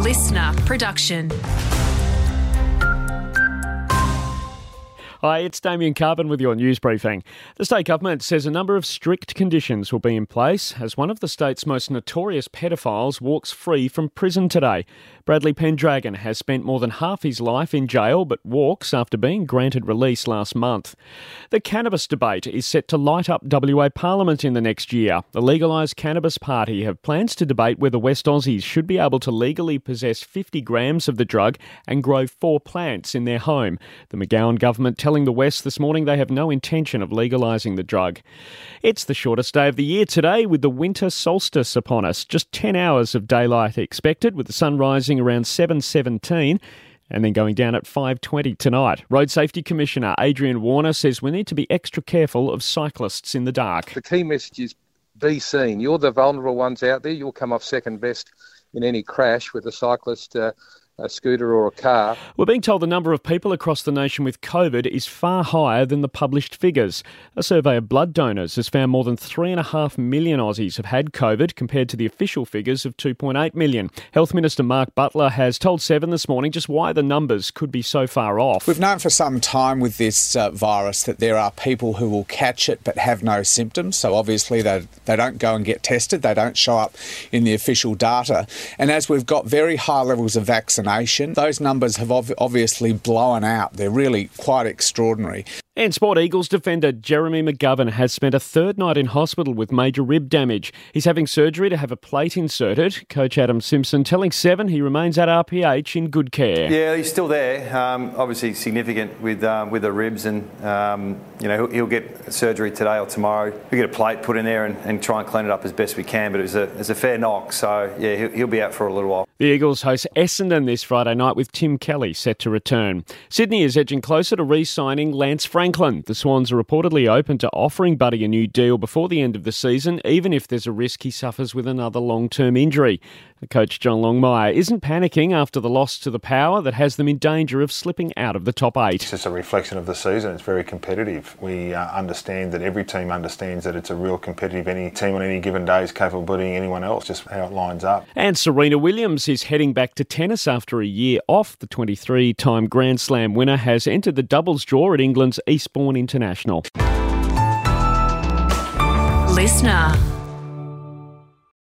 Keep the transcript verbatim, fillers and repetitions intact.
listener production. Hi, it's Damien Carbon with your news briefing. The state government says a number of strict conditions will be in place as one of the state's most notorious pedophiles walks free from prison today. Bradley Pendragon has spent more than half his life in jail but walks after being granted release last month. The cannabis debate is set to light up W A Parliament in the next year. The Legalised Cannabis Party have plans to debate whether West Aussies should be able to legally possess fifty grams of the drug and grow four plants in their home. The McGowan government telling the West this morning they have no intention of legalising the drug. It's the shortest day of the year today with the winter solstice upon us. Just ten hours of daylight expected with the sun rising around seven seventeen and then going down at five twenty tonight. Road Safety Commissioner Adrian Warner says we need to be extra careful of cyclists in the dark. The key message is be seen. You're the vulnerable ones out there. You'll come off second best in any crash with a cyclist, uh, a scooter or a car. We're being told the number of people across the nation with COVID is far higher than the published figures. A survey of blood donors has found more than three and a half million Aussies have had COVID compared to the official figures of two point eight million. Health Minister Mark Butler has told Seven this morning just why the numbers could be so far off. We've known for some time with this uh, virus that there are people who will catch it but have no symptoms. So obviously they, they don't go and get tested. They don't show up in the official data. And as we've got very high levels of vaccination, those numbers have ov- obviously blown out. They're really quite extraordinary. And Sport Eagles defender Jeremy McGovern has spent a third night in hospital with major rib damage. He's having surgery to have a plate inserted. Coach Adam Simpson telling Seven he remains at R P H in good care. Yeah, he's still there. Um, obviously significant with um, with the ribs, and um, you know he'll, he'll get surgery today or tomorrow. We'll get a plate put in there and, and try and clean it up as best we can. But it was a, it was a fair knock, so yeah, he'll, he'll be out for a little while. The Eagles host Essendon this Friday night with Tim Kelly set to return. Sydney is edging closer to re-signing Lance Franklin. The Swans are reportedly open to offering Buddy a new deal before the end of the season, even if there's a risk he suffers with another long-term injury. The coach John Longmire isn't panicking after the loss to the Power that has them in danger of slipping out of the top eight. It's just a reflection of the season. It's very competitive. We uh, understand that every team understands that it's a real competitive. Any team on any given day is capable of beating anyone else, just how it lines up. And Serena Williams is heading back to tennis after a year off. The twenty-three-time Grand Slam winner has entered the doubles draw at England's Eastbourne International. Listener.